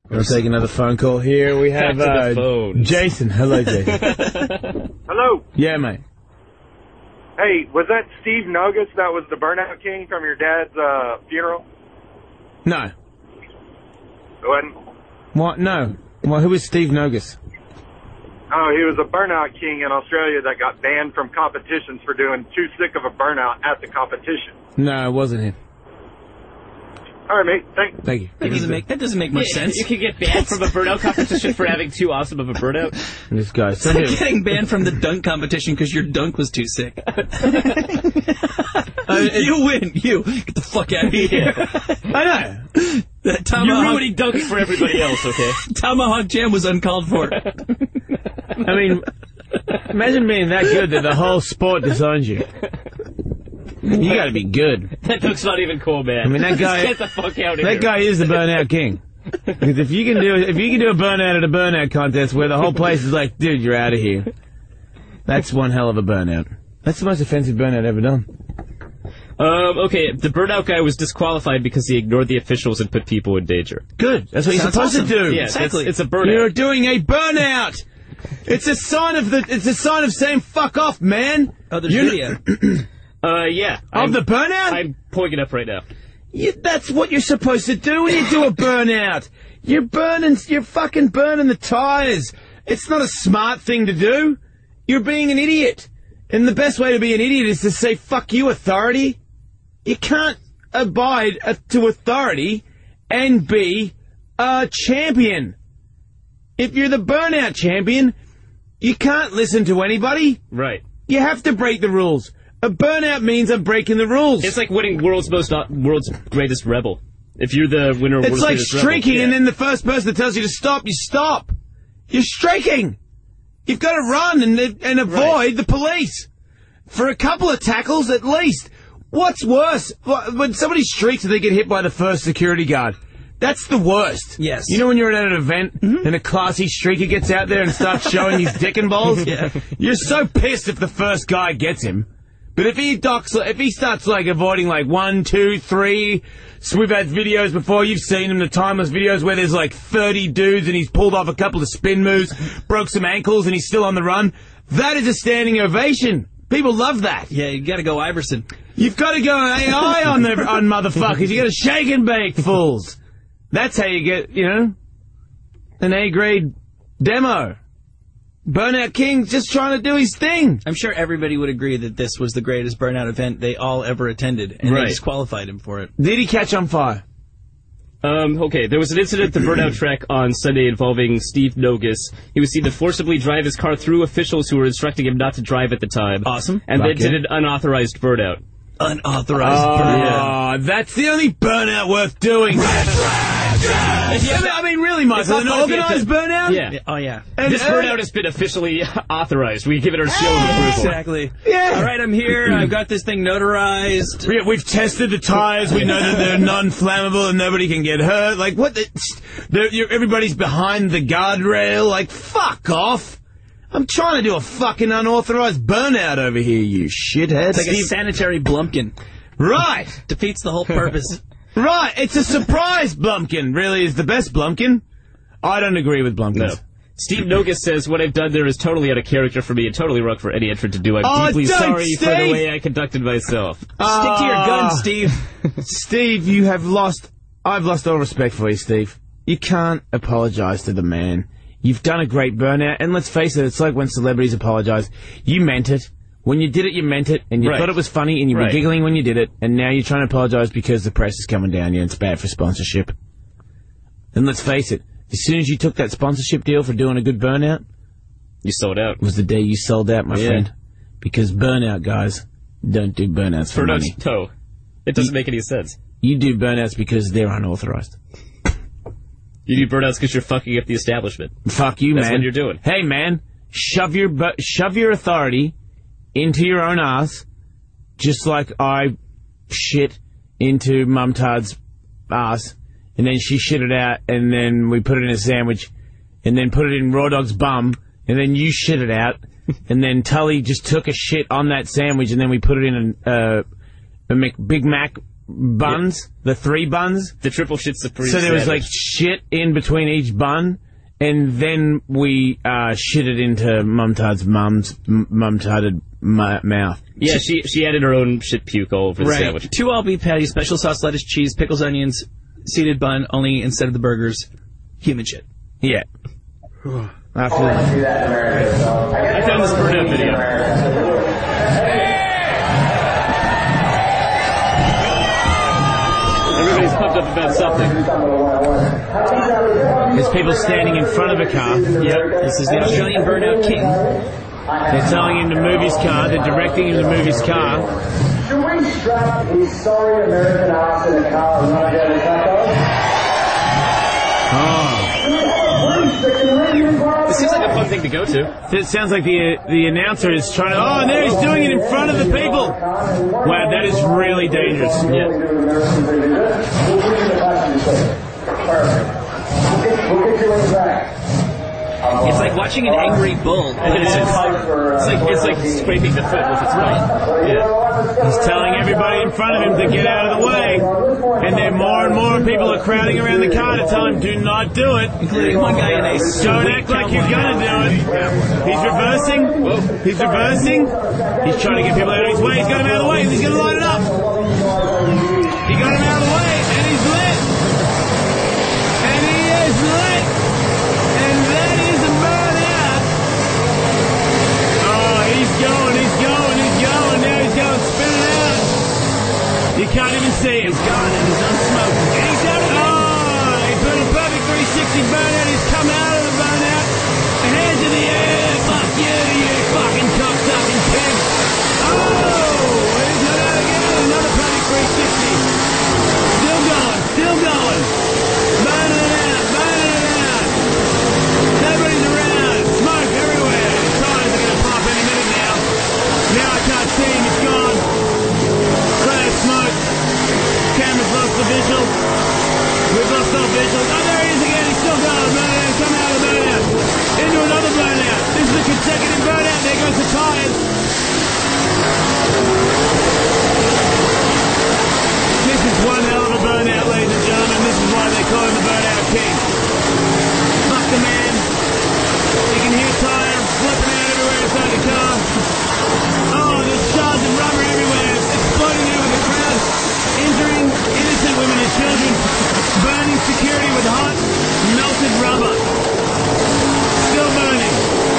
We'll take another phone call here. We have Jason. Hello, Jason. Hello. Yeah, mate. Hey, was that Steve Nogus that was the Burnout King from your dad's funeral? No. It wasn't? What? No. Well, who is Steve Nogus? Oh, he was a Burnout King in Australia that got banned from competitions for doing too sick of a burnout at the competition. No, it wasn't him. All right, mate. Thanks. Thank you. That doesn't make much sense. You can get banned from a burnout competition for having too awesome of a burnout. This guy. It's like getting banned from the dunk competition because your dunk was too sick. You win. You get the fuck out of here. I know. You're ruining dunking for everybody else. Okay. Tomahawk Jam was uncalled for. I mean, imagine being that good that the whole sport disowns you. You gotta be good. That dunk's not even cool, man. I mean, that guy. Get the fuck out of here. That guy is the Burnout King. Because if you can do a burnout at a burnout contest where the whole place is like, dude, you're out of here. That's one hell of a burnout. That's the most offensive burnout ever done. Okay, the burnout guy was disqualified because he ignored the officials and put people in danger. Good. That's what you're supposed to do. Yeah, exactly. It's a burnout. You're doing a burnout. It's a sign of saying fuck off, man. Oh, there's video. Yeah. Of the burnout? I'm pulling it up right now. That's what you're supposed to do when you do a burnout. You're fucking burning the tires. It's not a smart thing to do. You're being an idiot. And the best way to be an idiot is to say, fuck you, authority. You can't abide to authority and be a champion. If you're the burnout champion, you can't listen to anybody. Right. You have to break the rules. A burnout means I'm breaking the rules. It's like winning world's greatest rebel. If you're the winner of It's world's like greatest streaking, rebel, and then the first person that tells you to stop, you stop. You're streaking. You've got to run and avoid the police. For a couple of tackles at least. What's worse? When somebody streaks and they get hit by the first security guard. That's the worst. Yes. You know when you're at an event and a classy streaker gets out there and starts showing his dick and balls? Yeah. You're so pissed if the first guy gets him. But if he starts like avoiding like 1, 2, 3, so we've had videos before, you've seen them, the timeless videos where there's like 30 dudes and he's pulled off a couple of spin moves, broke some ankles and he's still on the run. That is a standing ovation. People love that. Yeah, you gotta go Iverson. You've got to go AI on motherfuckers. You got to shake and bake fools. That's how you get, an A-grade demo. Burnout King's just trying to do his thing. I'm sure everybody would agree that this was the greatest burnout event they all ever attended, and they disqualified him for it. Did he catch on fire? Okay, there was an incident at the burnout track on Sunday involving Steve Nogus. He was seen to forcibly drive his car through officials who were instructing him not to drive at the time. Awesome. And then did an unauthorized burnout. Unauthorized burnout. Oh, that's the only burnout worth doing. I mean, really, Michael, an organized burnout? Yeah. Oh, yeah. And this burnout has been officially authorized. We give it our seal of approval. Exactly. Yeah. All right, I'm here. I've got this thing notarized. Yeah, we've tested the tires. We know that they're non-flammable and nobody can get hurt. Like, what? Everybody's behind the guardrail. Like, fuck off. I'm trying to do a fucking unauthorized burnout over here, you shithead. It's like a sanitary blumpkin. Right. Defeats the whole purpose. Right. It's a surprise Blumpkin. Really is the best Blumpkin. I don't agree with Blumpkins. No. Steve Nogus says, what I've done there is totally out of character for me and totally wrong for any entrant to do. I'm deeply sorry for the way I conducted myself. Stick to your guns, Steve. Steve, I've lost all respect for you, Steve. You can't apologize to the man. You've done a great burnout, and let's face it, it's like when celebrities apologize. You meant it. When you did it, you meant it, and you thought it was funny, and you were giggling when you did it, and now you're trying to apologize because the press is coming down you, and it's bad for sponsorship. And let's face it, as soon as you took that sponsorship deal for doing a good burnout, you sold out. Was the day you sold out, my friend. Because burnout guys don't do burnouts for money. No, it doesn't make any sense. You do burnouts because they're unauthorized. You do burnouts because you're fucking up the establishment. Fuck you, man. That's what you're doing. Hey, man, shove your authority into your own ass, just like I shit into Mumtard's ass, and then she shit it out, and then we put it in a sandwich, and then put it in Raw Dog's bum, and then you shit it out, and then Tully just took a shit on that sandwich, and then we put it in a Big Mac buns, the 3 buns. The triple shit supreme. So there was like sandwich. shit in between each bun, and then we shit it into Mumtard's mumtarded mouth. Yeah, she added her own shit puke all over the sandwich. 2 all beef patties, special sauce, lettuce, cheese, pickles, onions, seeded bun, only instead of the burgers, human shit. Yeah. I found this burnout video. Everybody's pumped up about something. There's people standing in front of a car. Yep, this is the Australian Burnout King. They're telling him to move his car. They're directing him to move his car. Should we strap his sorry American ass in a car and not get a taco? This seems like a fun thing to go to. It sounds like the announcer is trying to... Oh, and there he's doing it in front of the people. Wow, that is really dangerous. Yeah. We'll get you in the back. It's like watching an angry bull. It's like scraping the foot with its mouth. Yeah. He's telling everybody in front of him to get out of the way. And then more and more people are crowding around the car to tell him, do not do it. Including one guy in a Don't act like you're gonna do it. He's reversing. He's reversing. He's trying to get people out of his way. He's got him out of the way. He's gonna light it up. He got him out of the way, and he's lit. And he is lit. And that is a burnout. Oh, he's going. Now he's going, spinning out. You can't even see him. He's gone and he's done smoking. And he's out of it. Oh, he put a perfect 360 burnout. He's come out of the burnout. Hands in the air. Fuck you, you fucking cock-sucking pig. Oh, he's got out again. Another perfect 360. Still going. Burning it out. Nobody's around. Smoke everywhere. His tires are going to pop any minute now. Now I can't see him. It's gone. Cloud of smoke. Camera's lost the visual. We've lost our visual. Oh, there he is again. He's still going. Burnout. Come out of the burnout. Into another burnout. This is a consecutive burnout. There goes the tires. This is one hell of a burnout, ladies and gentlemen. This is why they call him the Burnout King. Fuck the man. You can hear tire flipping out everywhere inside the car. Oh, there's shards of rubber everywhere. Exploding over the crowd. Injuring innocent women and children. Burning security with hot, melted rubber. Still burning.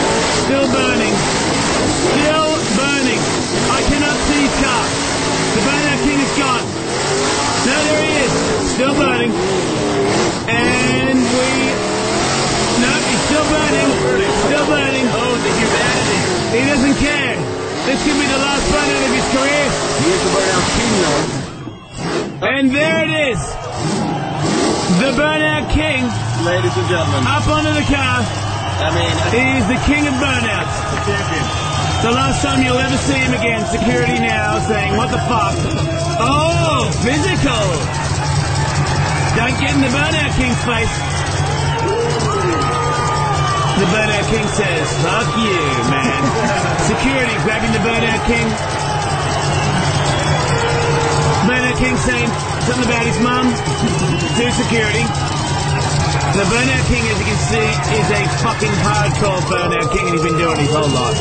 I cannot see his car. The Burnout King is gone. No, there he is. Still burning. And no, he's still burning. Oh, the humanity. He doesn't care. This could be the last burnout of his career. He's the Burnout King, though. And there it is. The Burnout King. Ladies and gentlemen. Up onto the car. He's the king of burnouts. The last time you'll ever see him again. Security now saying, what the fuck? Oh, physical. Don't get in the Burnout King's face. The Burnout King says, fuck you, man. Security grabbing the Burnout King. Burnout King saying something about his mum to security. The Burnout King, as you can see, is a fucking hardcore Burnout King, and he's been doing it his whole life.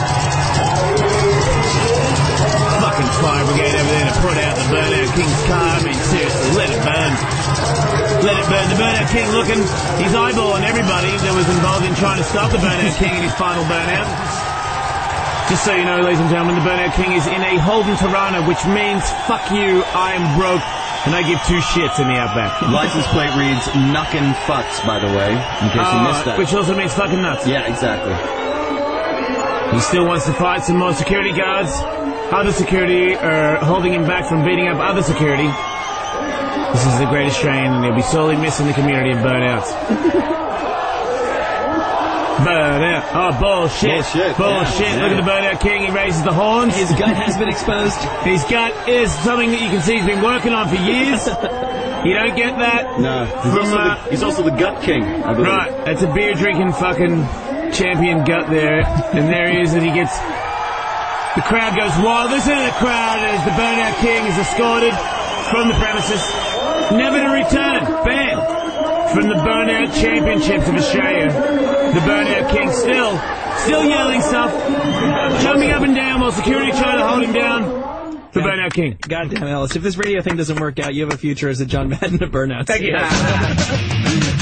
Fucking fire brigade over there to put out the Burnout King's car. I mean, seriously, let it burn. Let it burn. The Burnout King looking, he's eyeballing everybody that was involved in trying to stop the Burnout King in his final burnout. Just so you know, ladies and gentlemen, the Burnout King is in a Holden Tirana, which means, fuck you, I am broke, and I give 2 shits in the Outback. License plate reads "Knuckin' Fucks," by the way, in case you missed that. Which also means fucking nuts. Yeah, exactly. He still wants to fight some more security guards. Other security are holding him back from beating up other security. This is the great Australian, and he'll be sorely missing the community of burnouts. Burnout. Oh, bullshit. Bullshit. Yeah. Look at the Burnout King. He raises the horns. His gut has been exposed. His gut is something that you can see he's been working on for years. You don't get that? No. He's also the Gut King, I believe. Right. That's a beer-drinking fucking champion gut there. And there he is, and he gets... The crowd goes wild. Listen to the crowd as the Burnout King is escorted from the premises, never to return. Banned from the Burnout Championships of Australia. The Burnout King still yelling stuff, jumping up and down while security trying to hold him down. The Burnout King. Goddamn, Ellis. If this radio thing doesn't work out, you have a future as a John Madden of Burnout. Thank you.